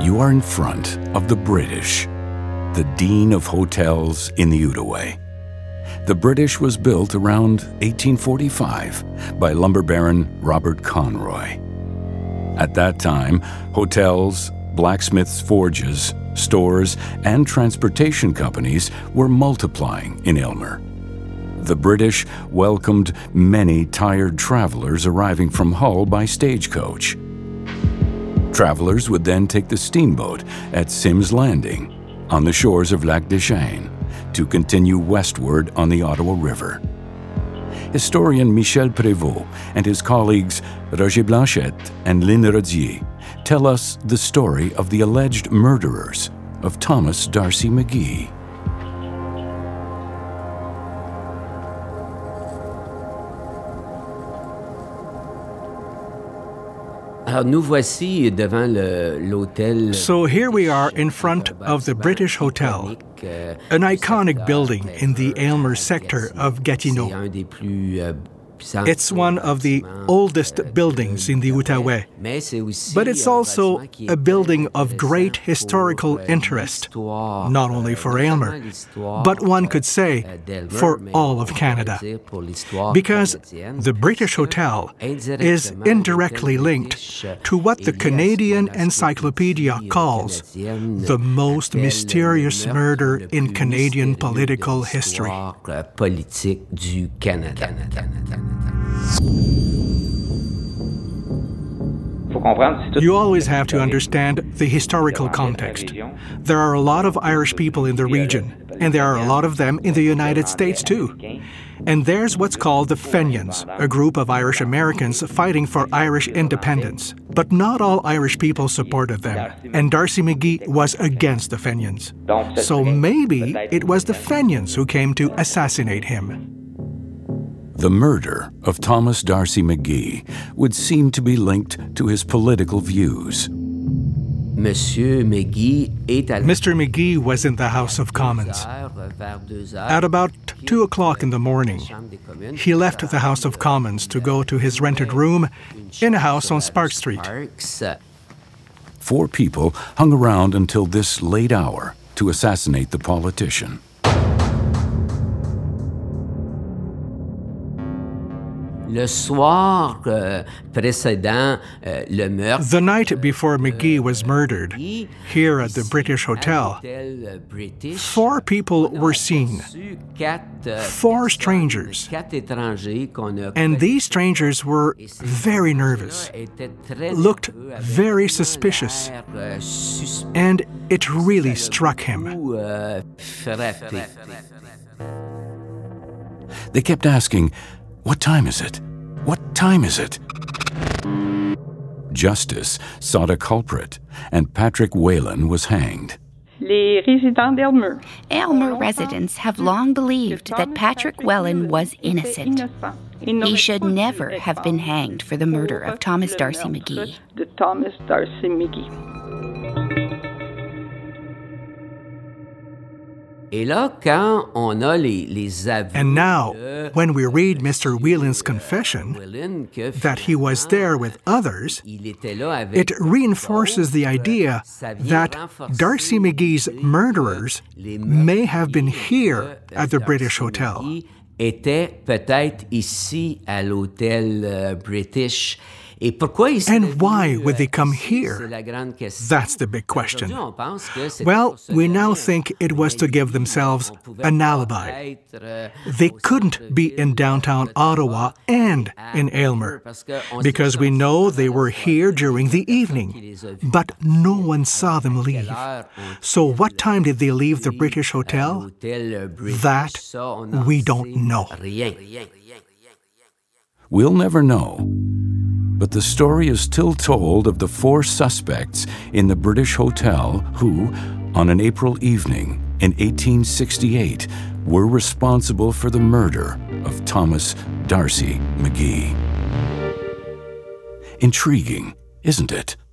You are in front of the British, the Dean of Hotels in the Outaouais. The British was built around 1845 by lumber baron Robert Conroy. At that time, hotels, blacksmiths' forges, stores, and transportation companies were multiplying in Aylmer. The British welcomed many tired travelers arriving from Hull by stagecoach. Travelers would then take the steamboat at Sims Landing on the shores of Lac des Chênes to continue westward on the Ottawa River. Historian Michel Prévost and his colleagues Roger Blanchette and Lynn Rodier tell us the story of the alleged murderers of Thomas D'Arcy McGee. So here we are in front of the British Hotel, an iconic building in the Aylmer sector of Gatineau. It's one of the oldest buildings in the Outaouais, but it's also a building of great historical interest, not only for Aylmer, but one could say for all of Canada, because the British Hotel is indirectly linked to what the Canadian Encyclopedia calls the most mysterious murder in Canadian political history. You always have to understand the historical context. There are a lot of Irish people in the region, and there are a lot of them in the United States too. And there's what's called the Fenians, a group of Irish Americans fighting for Irish independence. But not all Irish people supported them, and D'Arcy McGee was against the Fenians. So maybe it was the Fenians who came to assassinate him. The murder of Thomas D'Arcy McGee would seem to be linked to his political views. Mr. McGee was in the House of Commons. At about 2 o'clock in the morning, he left the House of Commons to go to his rented room in a house on Spark Street. 4 people hung around until this late hour to assassinate the politician. The night before McGee was murdered, here at the British Hotel, 4 people were seen, 4 strangers, and these strangers were very nervous, looked very suspicious, and it really struck him. They kept asking, "What time is it? What time is it?" Justice sought a culprit, and Patrick Whelan was hanged. Aylmer residents have long believed that Patrick Whelan was innocent. He should never have been hanged for the murder of Thomas D'Arcy McGee. And now, when we read Mr. Whelan's confession, that he was there with others, it reinforces the idea that D'Arcy McGee's murderers may have been here at the British Hotel. And why would they come here? That's the big question. Well, we now think it was to give themselves an alibi. They couldn't be in downtown Ottawa and in Aylmer, because we know they were here during the evening, but no one saw them leave. So what time did they leave the British Hotel? That we don't know. We'll never know. But the story is still told of the 4 suspects in the British Hotel who, on an April evening in 1868, were responsible for the murder of Thomas D'Arcy McGee. Intriguing, isn't it?